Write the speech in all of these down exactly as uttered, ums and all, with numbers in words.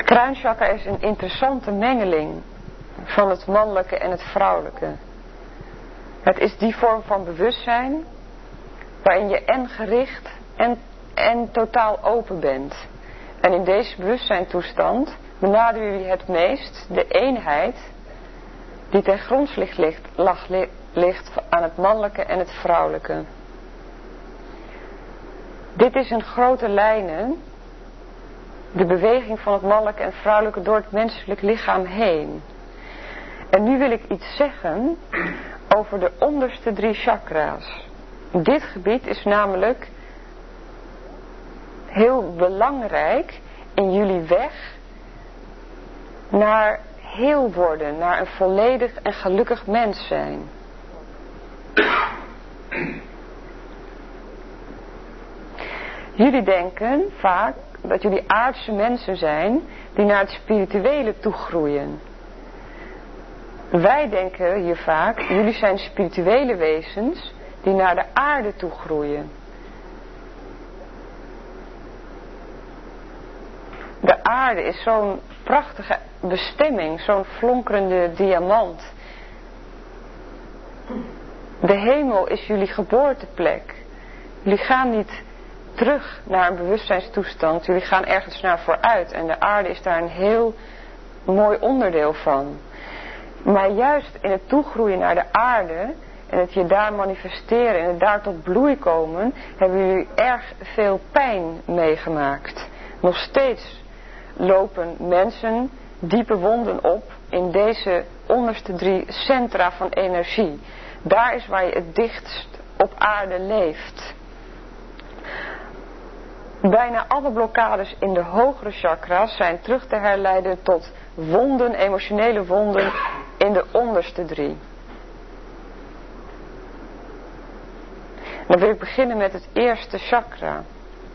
Het kruinchakra is een interessante mengeling van het mannelijke en het vrouwelijke. Het is die vorm van bewustzijn waarin je en gericht en, en totaal open bent. En in deze bewustzijntoestand benaderen jullie het meest de eenheid die ten grondslag ligt, lag, ligt aan het mannelijke en het vrouwelijke. Dit is in grote lijnen de beweging van het mannelijke en vrouwelijke door het menselijk lichaam heen. En nu wil ik iets zeggen over de onderste drie chakra's. Dit gebied is namelijk heel belangrijk in jullie weg naar heel worden, naar een volledig en gelukkig mens zijn. Jullie denken vaak dat jullie aardse mensen zijn die naar het spirituele toegroeien. Wij denken hier vaak, jullie zijn spirituele wezens die naar de aarde toegroeien. De aarde is zo'n prachtige bestemming, zo'n flonkerende diamant. De hemel is jullie geboorteplek. Jullie gaan niet terug naar een bewustzijnstoestand, jullie gaan ergens naar vooruit en de aarde is daar een heel mooi onderdeel van. Maar juist in het toegroeien naar de aarde en het je daar manifesteren en het daar tot bloei komen, hebben jullie erg veel pijn meegemaakt. Nog steeds lopen mensen diepe wonden op in deze onderste drie centra van energie. Daar is waar je het dichtst op aarde leeft. Bijna alle blokkades in de hogere chakra's zijn terug te herleiden tot wonden, emotionele wonden in de onderste drie. Dan wil ik beginnen met het eerste chakra.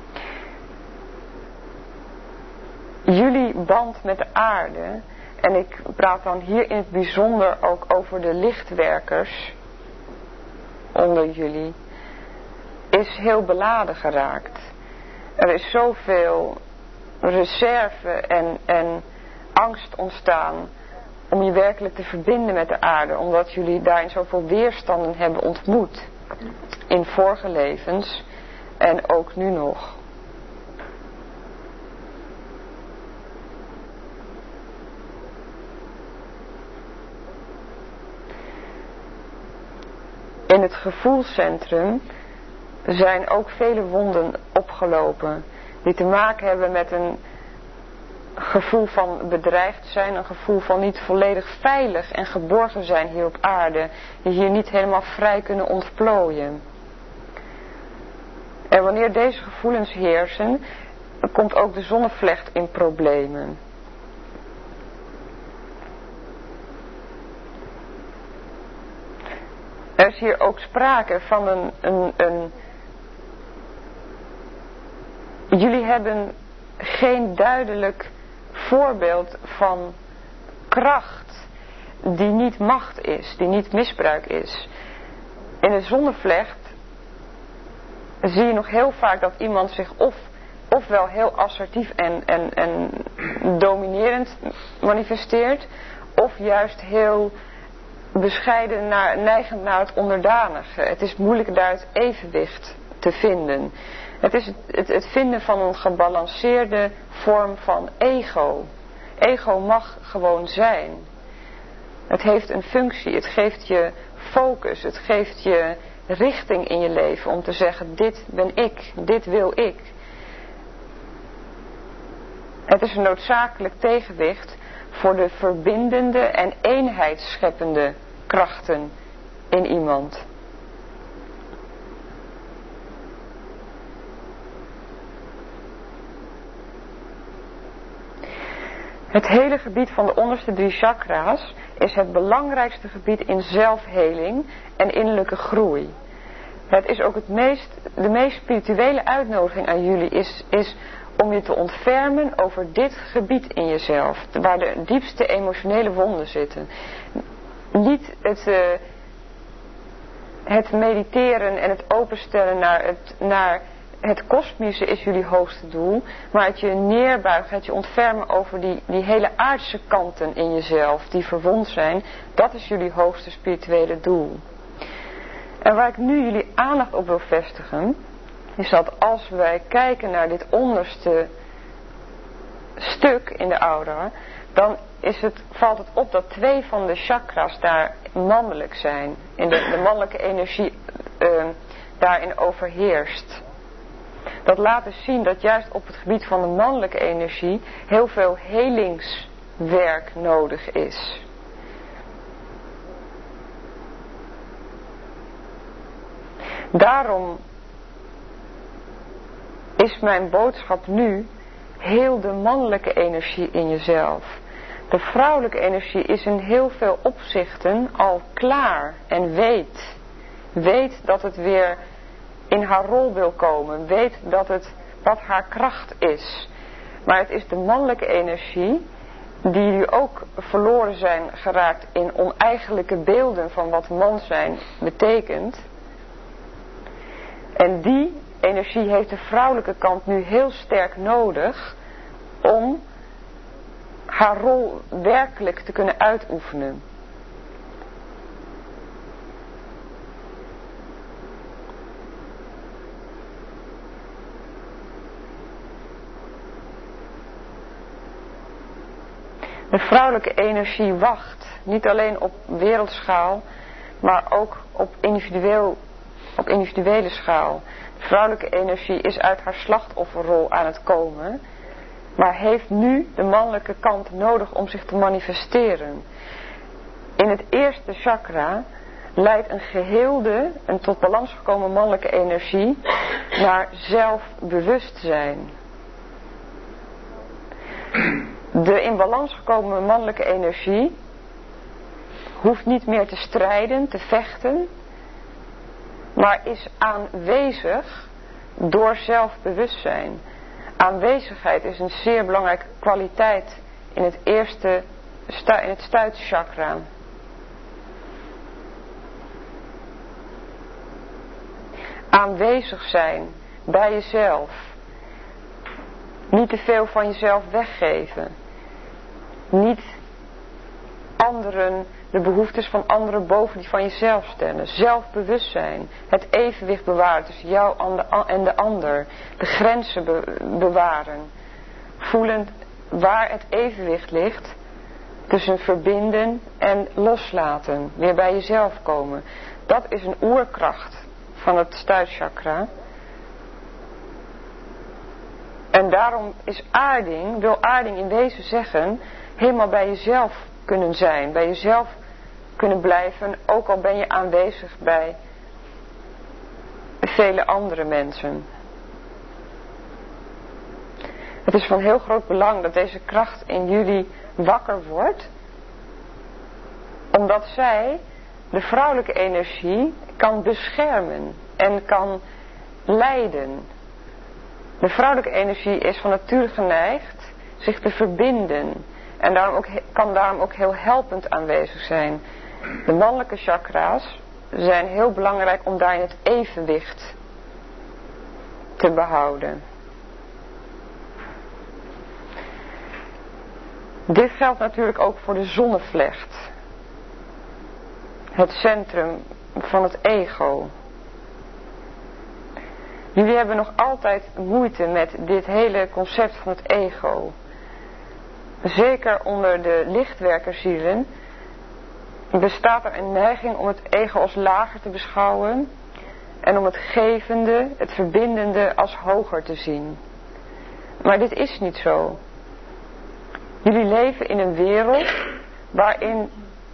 Jullie band met de aarde, en ik praat dan hier in het bijzonder ook over de lichtwerkers onder jullie, is heel beladen geraakt. Er is zoveel reserve en, en angst ontstaan om je werkelijk te verbinden met de aarde, omdat jullie daarin zoveel weerstanden hebben ontmoet in vorige levens en ook nu nog. In het gevoelscentrum zijn ook vele wonden opgelopen die te maken hebben met een gevoel van bedreigd zijn, een gevoel van niet volledig veilig en geborgen zijn hier op aarde, die hier niet helemaal vrij kunnen ontplooien. En wanneer deze gevoelens heersen, dan komt ook de zonnevlecht in problemen. Er is hier ook sprake van een, een, een jullie hebben geen duidelijk voorbeeld van kracht die niet macht is, die niet misbruik is. In de zonnevlecht zie je nog heel vaak dat iemand zich of, ofwel heel assertief en, en, en dominerend manifesteert, of juist heel bescheiden, naar, neigend naar het onderdanige. Het is moeilijk daar het evenwicht te vinden. Het is het, het, het vinden van een gebalanceerde vorm van ego. Ego mag gewoon zijn. Het heeft een functie, het geeft je focus, het geeft je richting in je leven om te zeggen, dit ben ik, dit wil ik. Het is een noodzakelijk tegenwicht voor de verbindende en eenheidsscheppende krachten in iemand. Het hele gebied van de onderste drie chakra's is het belangrijkste gebied in zelfheling en innerlijke groei. Het is ook het meest, de meest spirituele uitnodiging aan jullie is, is om je te ontfermen over dit gebied in jezelf, waar de diepste emotionele wonden zitten. Niet het, uh, het mediteren en het openstellen naar, het, naar het kosmische is jullie hoogste doel, maar het je neerbuigen, het je ontfermen over die, die hele aardse kanten in jezelf, die verwond zijn, dat is jullie hoogste spirituele doel. En waar ik nu jullie aandacht op wil vestigen, is dat als wij kijken naar dit onderste stuk in de aura, dan is het, valt het op dat twee van de chakras daar mannelijk zijn. En de, de mannelijke energie uh, daarin overheerst. Dat laat dus zien dat juist op het gebied van de mannelijke energie heel veel helingswerk nodig is. Daarom is mijn boodschap nu heel de mannelijke energie in jezelf. De vrouwelijke energie is in heel veel opzichten al klaar en weet. Weet dat het weer in haar rol wil komen. Weet dat het wat haar kracht is. Maar het is de mannelijke energie die nu ook verloren zijn geraakt in oneigenlijke beelden van wat man zijn betekent. En die energie heeft de vrouwelijke kant nu heel sterk nodig om haar rol werkelijk te kunnen uitoefenen. De vrouwelijke energie wacht niet alleen op wereldschaal, maar ook op, individueel, op individuele schaal. De vrouwelijke energie is uit haar slachtofferrol aan het komen, maar heeft nu de mannelijke kant nodig om zich te manifesteren. In het eerste chakra leidt een geheelde, een tot balans gekomen mannelijke energie naar zelfbewustzijn. De in balans gekomen mannelijke energie hoeft niet meer te strijden, te vechten, maar is aanwezig door zelfbewustzijn. Aanwezigheid is een zeer belangrijke kwaliteit in het eerste, in het stuitchakra. Aanwezig zijn bij jezelf. Niet te veel van jezelf weggeven. Niet anderen, de behoeftes van anderen boven die van jezelf stellen. Zelfbewustzijn. Het evenwicht bewaren tussen jou en de ander. De grenzen be- bewaren. Voelend waar het evenwicht ligt tussen verbinden en loslaten. Weer bij jezelf komen. Dat is een oerkracht van het stuitchakra. En daarom is aarding, wil aarding in wezen zeggen, helemaal bij jezelf kunnen zijn. Bij jezelf kunnen blijven, ook al ben je aanwezig bij vele andere mensen. Het is van heel groot belang dat deze kracht in jullie wakker wordt. Omdat zij de vrouwelijke energie kan beschermen en kan leiden. De vrouwelijke energie is van nature geneigd zich te verbinden. En daarom ook, kan daarom ook heel helpend aanwezig zijn. De mannelijke chakra's zijn heel belangrijk om daarin het evenwicht te behouden. Dit geldt natuurlijk ook voor de zonnevlecht. Het centrum van het ego. Jullie hebben nog altijd moeite met dit hele concept van het ego. Zeker onder de lichtwerkerzielen bestaat er een neiging om het ego als lager te beschouwen en om het gevende, het verbindende als hoger te zien. Maar dit is niet zo. Jullie leven in een wereld waarin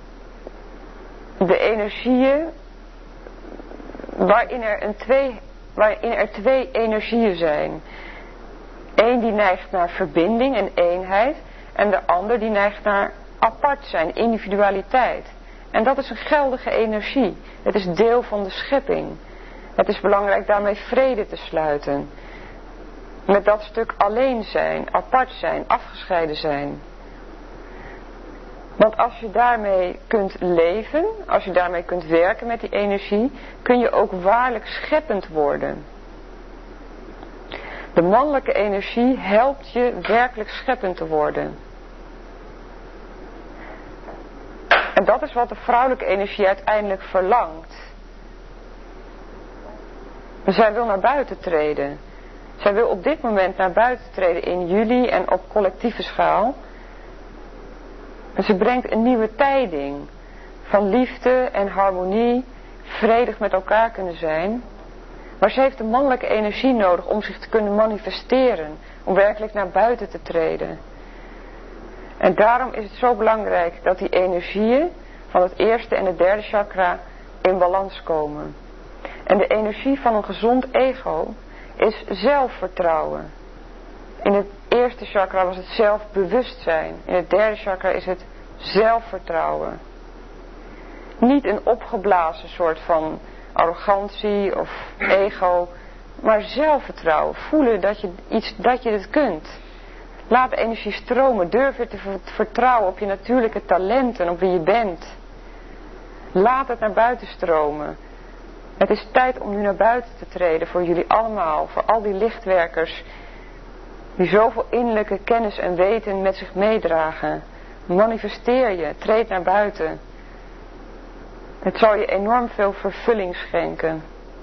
de energieën, waarin er, een twee, waarin er twee energieën zijn. Eén die neigt naar verbinding en eenheid en de ander die neigt naar apart zijn, individualiteit. En dat is een geldige energie. Het is deel van de schepping. Het is belangrijk daarmee vrede te sluiten. Met dat stuk alleen zijn, apart zijn, afgescheiden zijn. Want als je daarmee kunt leven, als je daarmee kunt werken met die energie, kun je ook waarlijk scheppend worden. De mannelijke energie helpt je werkelijk scheppend te worden. En dat is wat de vrouwelijke energie uiteindelijk verlangt. Zij wil naar buiten treden. Zij wil op dit moment naar buiten treden in jullie en op collectieve schaal. En ze brengt een nieuwe tijding van liefde en harmonie, vredig met elkaar kunnen zijn. Maar ze heeft de mannelijke energie nodig om zich te kunnen manifesteren, om werkelijk naar buiten te treden. En daarom is het zo belangrijk dat die energieën van het eerste en het derde chakra in balans komen. En de energie van een gezond ego is zelfvertrouwen. In het eerste chakra was het zelfbewustzijn. In het derde chakra is het zelfvertrouwen. Niet een opgeblazen soort van arrogantie of ego, maar zelfvertrouwen. Voelen dat je, iets, dat je het kunt. Laat de energie stromen. Durf je te vertrouwen op je natuurlijke talenten, op wie je bent. Laat het naar buiten stromen. Het is tijd om nu naar buiten te treden voor jullie allemaal, voor al die lichtwerkers die zoveel innerlijke kennis en weten met zich meedragen. Manifesteer je, treed naar buiten. Het zal je enorm veel vervulling schenken.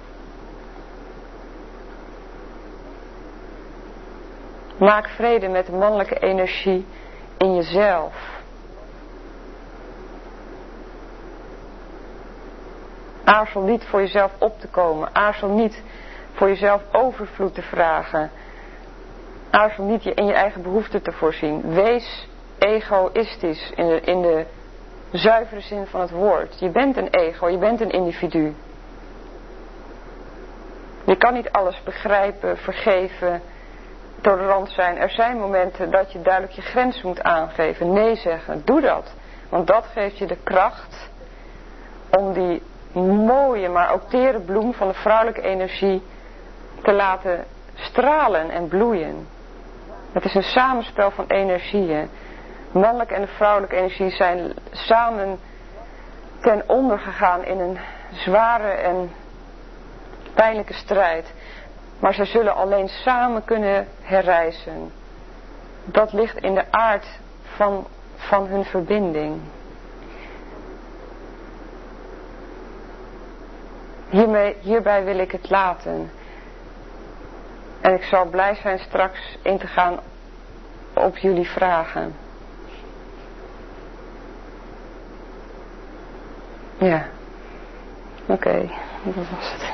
Maak vrede met de mannelijke energie in jezelf. Aarzel niet voor jezelf op te komen. Aarzel niet voor jezelf overvloed te vragen. Aarzel niet je in je eigen behoeften te voorzien. Wees egoïstisch in de, in de zuivere zin van het woord. Je bent een ego, je bent een individu. Je kan niet alles begrijpen, vergeven, tolerant zijn. Er zijn momenten dat je duidelijk je grens moet aangeven. Nee zeggen, doe dat. Want dat geeft je de kracht om die mooie, maar ook tere bloem van de vrouwelijke energie te laten stralen en bloeien. Het is een samenspel van energieën. Mannelijke en de vrouwelijke energie zijn samen ten onder gegaan in een zware en pijnlijke strijd. Maar zij zullen alleen samen kunnen herrijzen. Dat ligt in de aard van, van hun verbinding. Hiermee, hierbij wil ik het laten. En ik zal blij zijn straks in te gaan op jullie vragen. Ja. Oké, okay, dat was het.